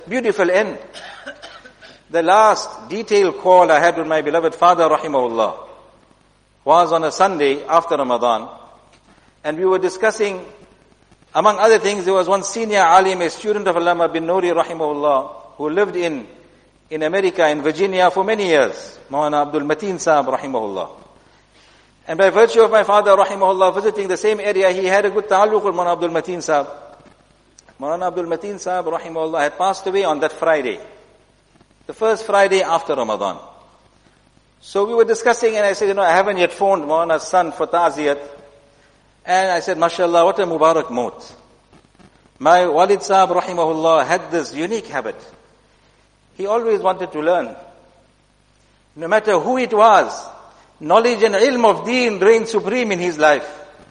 beautiful end. The last detailed call I had with my beloved father, rahimahullah, was on a Sunday after Ramadan. And we were discussing, among other things, there was one senior alim, a student of Allama bin Nouri, rahimahullah, who lived in America, in Virginia for many years, Maulana Abdul Mateen Sahib, rahimahullah. And by virtue of my father, rahimahullah, visiting the same area, he had a good ta'alluq with Maulana Abdul Mateen Sahib. Maulana Abdul Mateen Sahib, rahimahullah, had passed away on that Friday, the first Friday after Ramadan. So we were discussing, and I said, I haven't yet phoned Maulana's son for ta'ziyat. And I said, mashallah, what a Mubarak maut. My Walid Sahib, rahimahullah, had this unique habit. He always wanted to learn. No matter who it was, knowledge and ilm of deen reigned supreme in his life.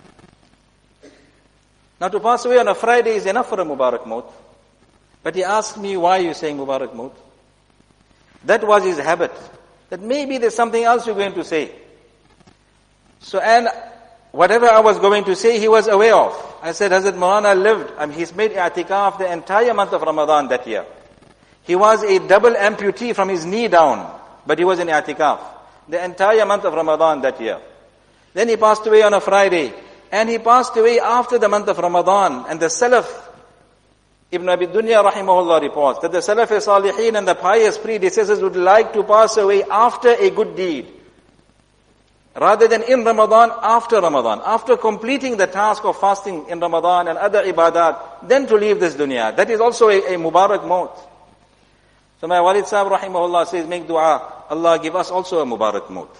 Now to pass away on a Friday is enough for a Mubarak maut. But he asked me, why are you saying Mubarak maut? That was his habit. That maybe there's something else you're going to say. So, and whatever I was going to say, he was aware of. I said, Hazrat Maulana lived, he's made i'tikaf the entire month of Ramadan that year. He was a double amputee from his knee down, but he was in i'tikaf the entire month of Ramadan that year. Then he passed away on a Friday, and he passed away after the month of Ramadan. And the Salaf, Ibn Abi Dunya rahimahullah reports that the Salaf-e-Salihin and the pious predecessors would like to pass away after a good deed, rather than in Ramadan, after completing the task of fasting in Ramadan and other ibadat, then to leave this dunya. That is also a Mubarak maut. So my Walid Sahib rahimahullah says, make dua, Allah give us also a Mubarak maut.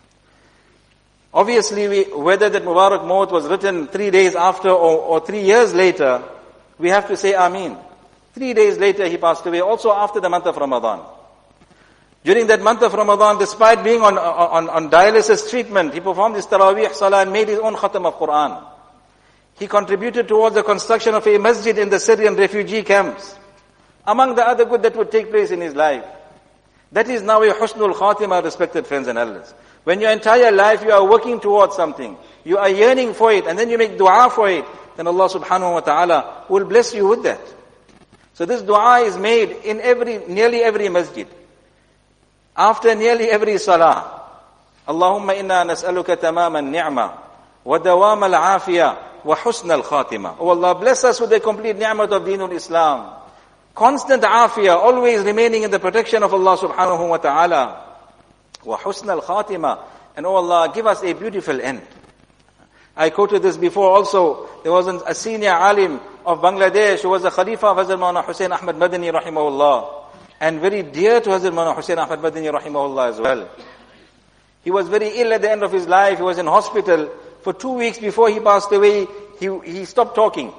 Obviously, whether that Mubarak maut was written 3 days after or 3 years later, we have to say Ameen. 3 days later he passed away, also after the month of Ramadan. During that month of Ramadan, despite being on dialysis treatment, he performed his Taraweeh Salah and made his own khatam of Quran. He contributed towards the construction of a masjid in the Syrian refugee camps, among the other good that would take place in his life. That is now a husnul khatimah, respected friends and elders. When your entire life you are working towards something, you are yearning for it, and then you make dua for it, then Allah subhanahu wa ta'ala will bless you with that. So this dua is made in nearly every masjid, after nearly every salah. Allahumma inna nas'aluka tamam al-ni'ma wa dawam al-afiyah wa husn al-khatimah. Oh Allah, bless us with the complete ni'mat of Deenul Islam, constant afiyah, always remaining in the protection of Allah subhanahu wa ta'ala, wa husn al-khatimah, and oh Allah, give us a beautiful end. I quoted this before also. There was a senior alim of Bangladesh who was the Khalifa of Hazrat Maulana Hussain Ahmad Madani rahimahullah, and very dear to Hazrat Maulana Hussain Ahmad Madani rahimahullah as well. He was very ill at the end of his life. He was in hospital. For 2 weeks before he passed away, he stopped talking.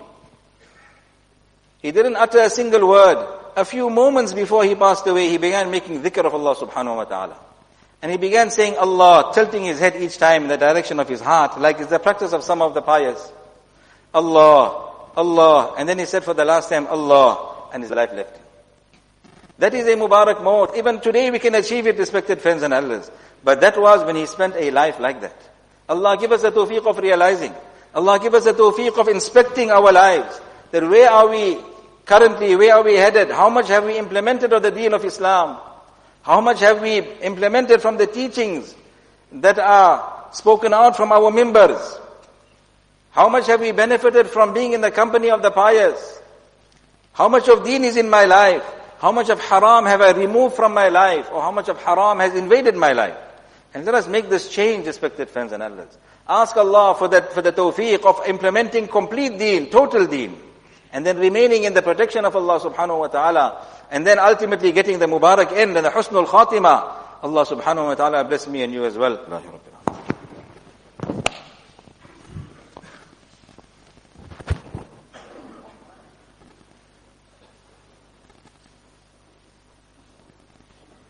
He didn't utter a single word. A few moments before he passed away, he began making dhikr of Allah subhanahu wa ta'ala. And he began saying Allah, tilting his head each time in the direction of his heart, like it's the practice of some of the pious. Allah, Allah. And then he said for the last time, Allah, and his life left him. That is a Mubarak maut. Even today we can achieve it, respected friends and elders. But that was when he spent a life like that. Allah give us the tawfiq of realizing. Allah give us the tawfiq of inspecting our lives. That where are we currently, where are we headed? How much have we implemented of the deen of Islam? How much have we implemented from the teachings that are spoken out from our members? How much have we benefited from being in the company of the pious? How much of deen is in my life? How much of haram have I removed from my life? Or how much of haram has invaded my life? And let us make this change, respected friends and elders. Ask Allah for the tawfiq of implementing complete deen, total deen. And then remaining in the protection of Allah subhanahu wa ta'ala. And then ultimately getting the Mubarak end and the husnul khatimah. Allah subhanahu wa ta'ala bless me and you as well.